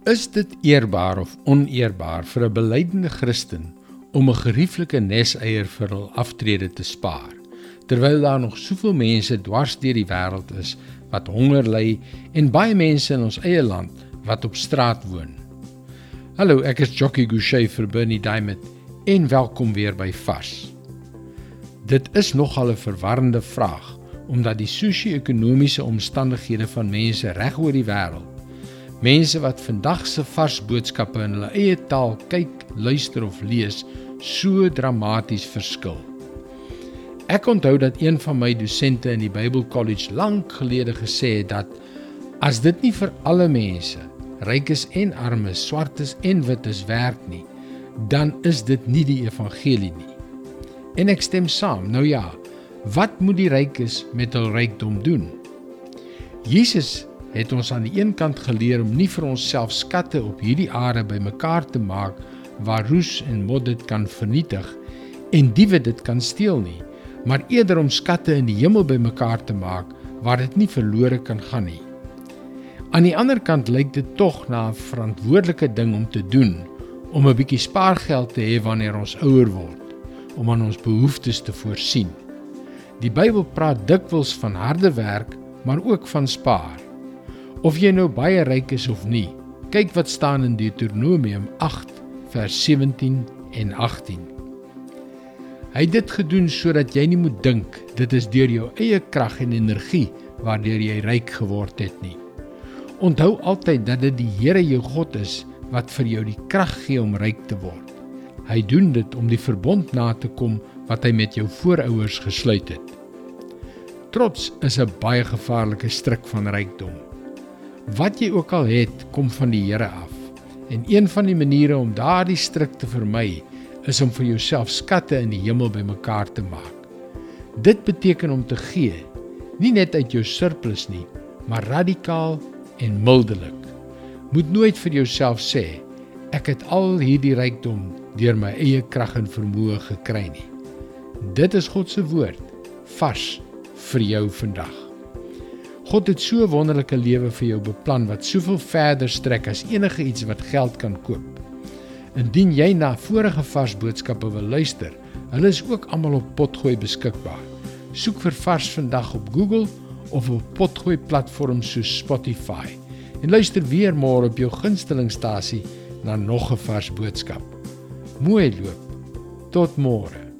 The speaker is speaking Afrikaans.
Is dit eerbaar of oneerbaar vir 'n belydende Christen om 'n gerieflike neseier vir hul aftrede te spaar, terwyl daar nog soveel mense dwars deur die wêreld is wat honger ly en baie mense in ons eie land wat op straat woon? Hallo, ek is Jockey Gouchee vir Bernie Diamond en welkom weer by Vars. Dit is nogal 'n verwarrende vraag, omdat die sosio-ekonomiese omstandighede van mense reg oor die wêreld, mense wat vandag se vars boodskappe in hulle eie taal kyk, luister of lees, so dramaties verskil. Ek onthou dat een van my dosente in die Bible College lank gelede gesê het dat as dit nie vir alle mense, rykes en armes, swartes en wites werk nie, dan is dit nie die evangelie nie. En ek stem saam, nou ja, wat moet die rykes met hul rykdom doen? Jesus het ons aan die een kant geleer om nie vir onsself skatte op hierdie aarde bymekaar te maak waar roes en mod dit kan vernietig en diewe dit kan steel nie, maar eerder om skatte in die hemel bymekaar te maak waar dit nie verlore kan gaan nie. Aan die ander kant lyk dit tog na 'n verantwoordelike ding om te doen, om 'n bietjie spaargeld te hê wanneer ons ouer word, om aan ons behoeftes te voorsien. Die Bybel praat dikwels van harde werk, maar ook van spaar. Of jy nou baie ryk is of nie, kyk wat staan in Deuteronomium 8 vers 17 en 18. Hy het dit gedoen sodat jy nie moet dink, dit is deur jou eie krag en energie waardeur jy ryk geword het nie. Onthou altyd dat dit die Here jou God is wat vir jou die krag gee om ryk te word. Hy doen dit om die verbond na te kom wat hy met jou voorouers gesluit het. Trots is 'n baie gevaarlike struik van rykdom. Wat jy ook al het, kom van die Here af. En een van die maniere om daardie struik te vermy, is om vir jouself skatte in die hemel bymekaar te maak. Dit beteken om te gee, nie net uit jou surplus nie, maar radikaal en mildelik. Moet nooit vir jouself sê, ek het al hierdie rykdom deur my eie krag en vermoë gekry nie. Dit is God se woord, vars vir jou vandag. God het so 'n wonderlike lewe vir jou beplan wat soveel verder strek as enige iets wat geld kan koop. Indien jy na vorige vars boodskappe wil luister, hulle is ook almal op Potgooi beskikbaar. Soek vir Vars vandag op Google of op Potgooi platforms soos Spotify en luister weer môre op jou gunstelingstasie na nog 'n vars boodskap. Mooi loop. Tot môre.